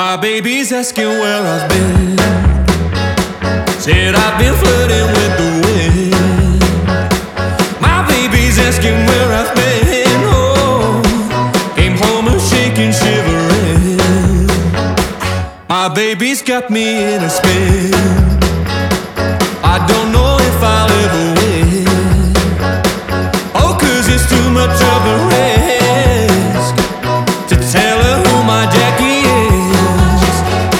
My baby's asking where I've been. Said I've been flirting with the wind. My baby's asking where I've been. Oh, came home and shaking, shivering. My baby's got me in a spin. I don't know if I'll ever win. Oh, 'cause it's too much of a risk to tell her who my Jackie is.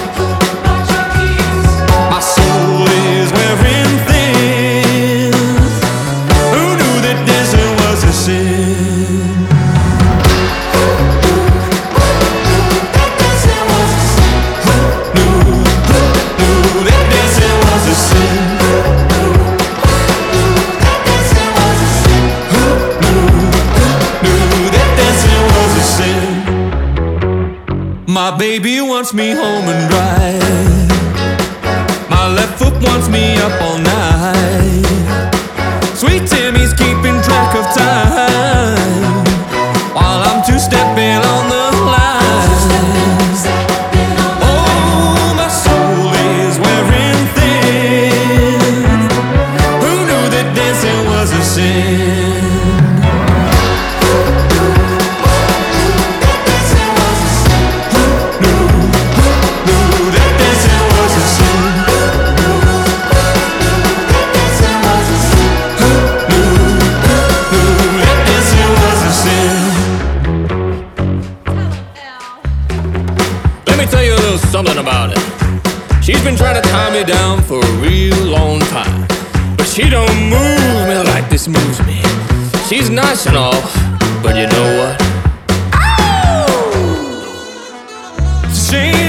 My soul is wearing thin. Who knew that dancing was a sin? That dancing was a sin. Who knew that dancing was a sin? My baby wants me home and dry. My left foot wants me up all night. Sweet Timmy's keeping track of time while I'm two-stepping on the line. Oh, my soul is wearing thin. Who knew that dancing was a sin? Something about it. She's been trying to tie me down for a real long time, but she don't move me like this moves me. She's nice and all, but you know what? Ow! She